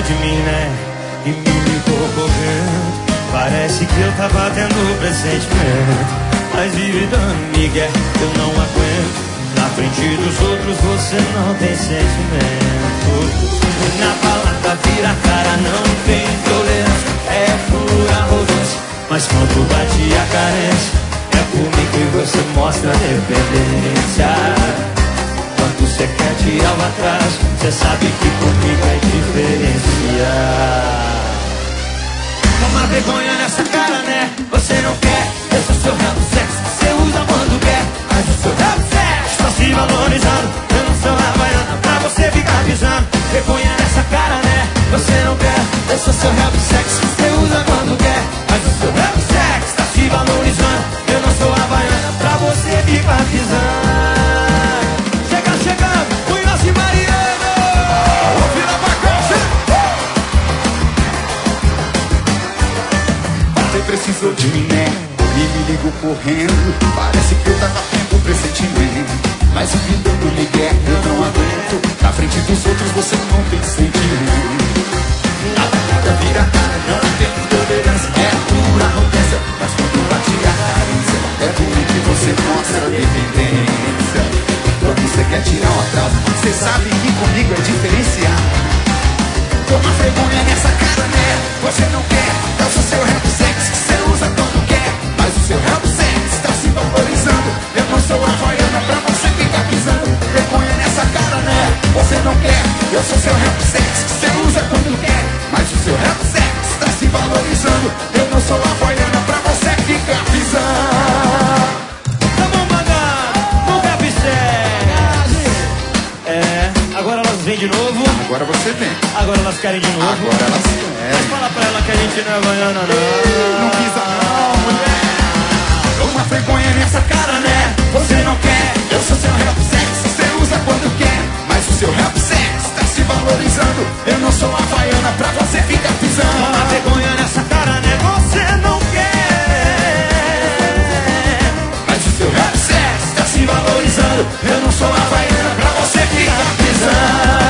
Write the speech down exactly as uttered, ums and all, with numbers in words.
de mim, né? E me ligou correndo. Parece que eu tava tendo pressentimento, mas vive dando migué, eu não aguento. Na frente dos outros você não tem sentimento. Na balada vira a cara, não tem tolerância. É pura arrogância, mas quando bate a carência, é comigo que você mostra dependência. Quando você quer tirar o atraso, você sabe que comigo é diferenciar. Toma vergonha nessa cara, né? Você não quer, eu sou seu rap sex. Você usa quando quer, mas o seu rap sex está se valorizando. Eu não sou havaiana pra você ficar pisando. Vergonha nessa cara, né? Você não quer, eu sou seu rap sex. Você usa quando quer, mas o seu rap sex está se valorizando. Eu não sou havaiana pra você ficar pisando. Chega chegando, o Inácio Mariano. Vira pra casa. Você precisou de mim, né? E me ligou correndo. Parece que eu tava tendo pressentimento, mas o que dando migué eu não aguento. Na frente dos outros você não tem sentimento. Na balada vira a cara, não tem tolerância. É pura arrogância, mas quando bate a carência, é por mim que você mostra dependência. Quando você quer tirar o atraso, você sabe que comigo é diferenciar. Toma vergonha nessa cara, né? Você não quer, eu sou seu rap sex. Você usa quando quer, mas o seu rap sex está se valorizando. Eu não sou havaiana pra você ficar pisando. Vergonha nessa cara, né? Você não quer, eu sou seu rap sex. Você usa quando quer, mas o seu rap sex está se valorizando. Eu não sou havaiana pra você ficar pisando. Tamo mandando no rap sex. É, agora elas vêm de novo. Agora você vem. Agora elas querem de novo. Agora elas Mas querem. fala pra ela que a gente não é havaiana, não. Não pisa não, mulher. Uma vergonha nessa cara, né? Você não quer, eu sou seu rap sex. Você usa quando quer, mas o seu rap sex tá se valorizando. Eu não sou havaiana pra você ficar pisando. Uma vergonha nessa cara, né? Você não quer, mas o seu rap sex tá se valorizando. Eu não sou havaiana pra você ficar pisando.